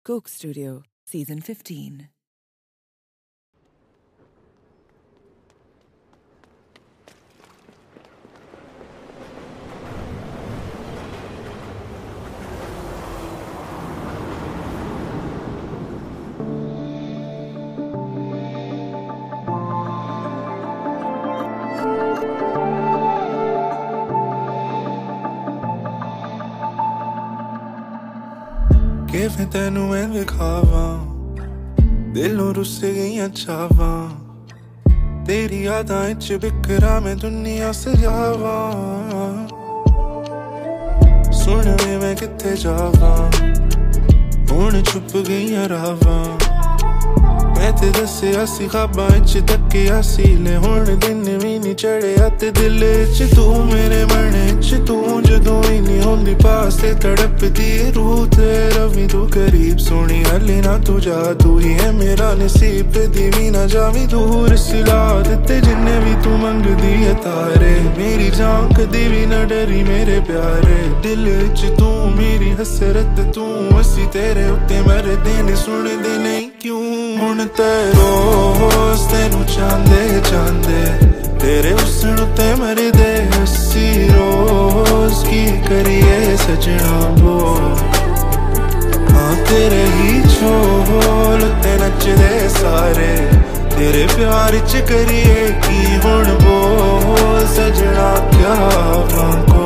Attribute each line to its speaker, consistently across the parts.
Speaker 1: Coke Studio, Season 15.
Speaker 2: ਕਿਵੇਂ ਤੈਨੂੰ ਮੈਂ ਵਿਖਾਵਾਂ ਦਿਲੋਂ ਰੁੱਸ ਗਈਆਂ ਚਾਵਾਂ ਤੇਰੀ ਯਾਦਾਂ ਵਿੱਚ ਬਿਖਰਾ ਮੈਂ ਦੁਨੀਆ ਸਜਾਵਾਂ ਸੁਣ ਵੇ ਮੈਂ ਕਿੱਥੇ ਜਾਵਾਂ ਹੁਣ ਛੁਪ ਗਈਆਂ ਰਾਵਾਂ ਮੈਂ ਤੇ ਦੱਸਿਆ ਸੀ ਖ਼ਾਬਾਂ ਵਿੱਚ ਤੱਕਿਆ ਸੀ ਲੈ ਹੁਣ ਦਿਨ ਵੀ ਨਹੀਂ ਚੜਿਆ ਤੇ ਦਿਲ ਵਿੱਚ ਤੂੰ ਮੇਰੇ ਮਨ ਵਿੱਚ ਤੂੰ ਜਦੋਂ ਵੀ ਨਹੀਂ ਹੁੰਦੀ ਪਾਸ ਤੇ ਤੜਪਦੀ ਰੂਹ ਤੇ ਰਵੀ ਤੂੰ ਕਰੀਬ ਸੋਹਣੀ ਹਲੇ ਨਾ ਤੂੰ ਜਾ ਤੂੰ ਹੀ ਹੈ ਮੇਰਾ ਨਸੀਬ ਦੀ ਵੀ ਨਾ ਜਾਵੀਂ ਦੂਰ ਸਿਲਾ ਦਿੱਤੇ ਜਿੰਨੇ ਵੀ ਤੂੰ ਮੰਗਦੀ ਹੈ ਤਾਰੇ ਮੇਰੀ ਜਾਨ ਕਦੀ ਵੀ ਨਾ ਡਰੀ ਮੇਰੇ ਪਿਆਰੇ ਦਿਲ ਵਿੱਚ ਤੂੰ ਮੇਰੀ ਹਸਰਤ ਤੂੰ ਅਸੀਂ ਤੇਰੇ ਉੱਤੇ ਮਰਦੇ ਨੇ ਸੁਣਦੇ ਨਹੀਂ ਕਿਉਂ ਹੁਣ ਤੇ ਰੋਜ਼ ਤੈਨੂੰ ਚਾਹੁੰਦੇ ਚਾਹੁੰਦੇ ਤੇਰੇ ਹੁਸਨ ਉੱਤੇ ਮਰਦੇ ਅਸੀਂ ਰੋਜ਼ ਕੀ ਕਰੀਏ ਸਜਣਾ ਬੋਲ ਹਾਂ ਤੇਰੇ ਹੀ ਝੋਲ ਉੱਤੇ ਨੱਚਦੇ ਸਾਰੇ ਤੇਰੇ ਪਿਆਰ ਚ ਕਰੀਏ ਕੀ ਹੁਣ ਬੋਲ ਸਜਣਾ ਕਿਆ ਵਾਂਗੋ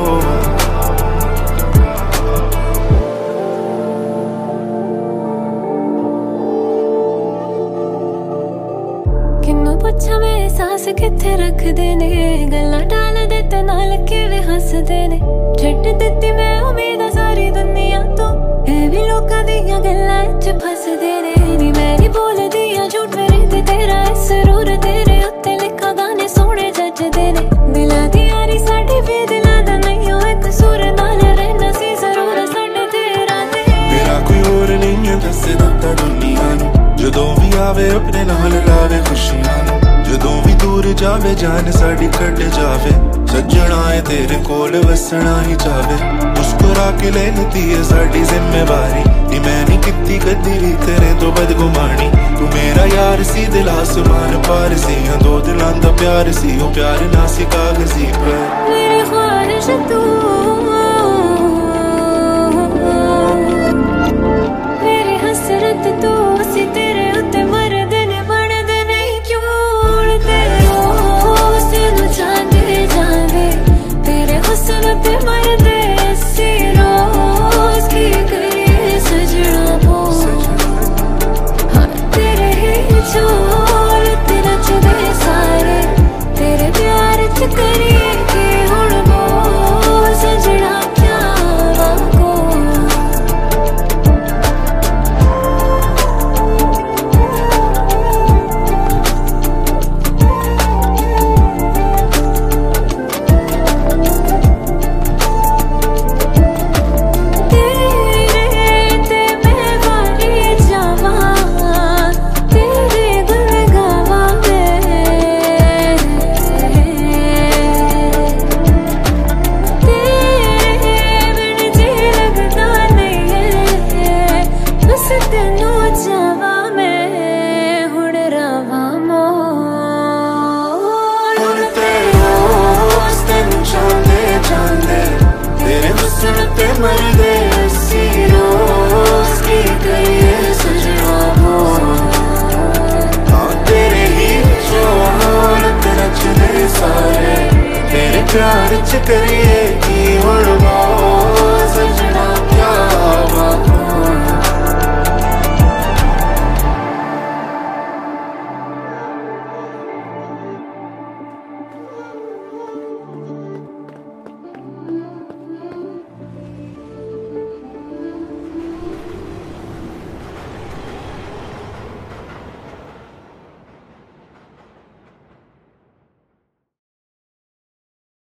Speaker 3: ਪੁੱਛਾਂ ਮੈਂ ਅਹਿਸਾਸ ਕਿੱਥੇ ਰੱਖਦੇ ਨੇ ਗੱਲਾਂ ਟਾਲਦੇ ਤੇ ਨਾਲ ਕਿਵੇਂ ਹੱਸਦੇ ਨੇ ਛੱਡ ਦਿੱਤੀ ਮੈਂ ਉਮੀਦ ਸਾਰੀ ਦੁਨੀਆ ਤੋਂ ਇਹ ਵੀ ਲੋਕਾਂ ਦੀਆਂ ਗੱਲਾਂ 'ਚ ਫਸਦੇ ਨੇ ਨੀ ਮੈਂ ਨਹੀਂ ਬੋਲਦੀ ਆ ਝੂਠ ਮੇਰੇ ਤੇ ਤੇਰਾ ਸਰੂਰ ਤੇਰੇ ਉੱਤੇ ਲਿਖਾ ਗਾਣੇ ਸੋਹਣੇ ਜੱਜਦੇ ਨੇ ਦਿਲਾਂ ਦੀ ਯਾਰੀ ਸਾਡੀ ਵੀ ਦਿਲਾਂ ਦਾ ਨਹੀਂ ਹੋਏ ਕਸੂਰ ਨਾਲ ਰਹਿਣਾ ਸੀ ਜ਼ਰੂਰ ਸਾਡੇ ਤੇਰਾ ਤੇ
Speaker 2: ਮੇਰਾ ਕੋਈ ਹੋਰ ਨਹੀਂ ਹੈ ਦੱਸਦਾ ਤਾਂ ਦੁਨੀਆ ਨੂੰ ਜਦੋਂ ਵੀ ਆਵੇ ਆਪਣੇ ਨਾਲ ਲਾਵੇ ਖੁਸ਼ੀਆਂ ਨੂੰ ਜਦੋਂ ਵੀ ਦੂਰ ਜਾਵੇ ਜਾਨ ਸਾਡੀ ਕੱਢ ਜਾਵੇ ਸੱਜਣਾ ਏ ਤੇਰੇ ਕੋਲ ਵਸਣਾ ਹੀ ਚਾਵੇ ਮੁਸਕਰਾ ਕੇ ਲੈਂਦੀ ਏ ਸਾਡੀ ਜ਼ਿੰਮੇਵਾਰੀ ਨੀ ਮੈਂ ਨਹੀਂ ਕੀਤੀ ਕਦੀ ਵੀ ਤੇਰੇ ਤੋਂ ਬਦਗੁਮਾਨੀ ਤੂੰ ਮੇਰਾ ਯਾਰ ਸੀ ਦਿਲ ਆਸਮਾਨ ਪਾਰ ਸੀ ਦੋ ਦਿਲਾਂ ਦਾ ਪਿਆਰ ਸੀ ਉਹ ਪਿਆਰ ਨਾ ਸੀ ਕਾਗਜ਼ੀ ਪਰ
Speaker 3: ਮੇਰੀ ख्वाहिश ਤੂੰ ਮੇਰੀ ਹਸਰਤ ਤੂੰ ਅਸੀਂ ਤੇਰੇ ਉੱਤੇ ਮਰਦੇ ਨੇ ਬਣਦੇ ਨਹੀਂ ਕਿਉਂ ਤੇਰੇ ਰੋਜ਼ ਨੂੰ ਚਾਹੁੰਦੇ ਜਾਂਦੇ ਤੇਰੇ ਹੁਸਨ ਤੇ ਮਰਦੇ ਅਸੀਂ ਰੋਜ਼ ਕੀ ਕਰੀਏ ਸਜਣਾ ਬੋਲ ਹਾਂ ਤੇਰੇ ਹੀ ਝੋਲ ਤੇ ਨੱਚਦੇ ਸਾਰੇ ਤੇਰੇ ਪਿਆਰ ਚ ਕਰੀਏ ਕੀ ਹੁਣ ਬੋਲ ਸਜਣਾ ਕਿਆ ਵਾਂਗੋ मरदे सी रोज की करिए सजना बोल हाँ तेरे ही ਝੋਲ ਤੇ ਨੱਚਦੇ ਸਾਰੇ ਤੇਰੇ ਪਿਆਰ ਚ ਕਰੀਏ ਕੀ ਹੁਣ ਬੋਲ ਸਜਣਾ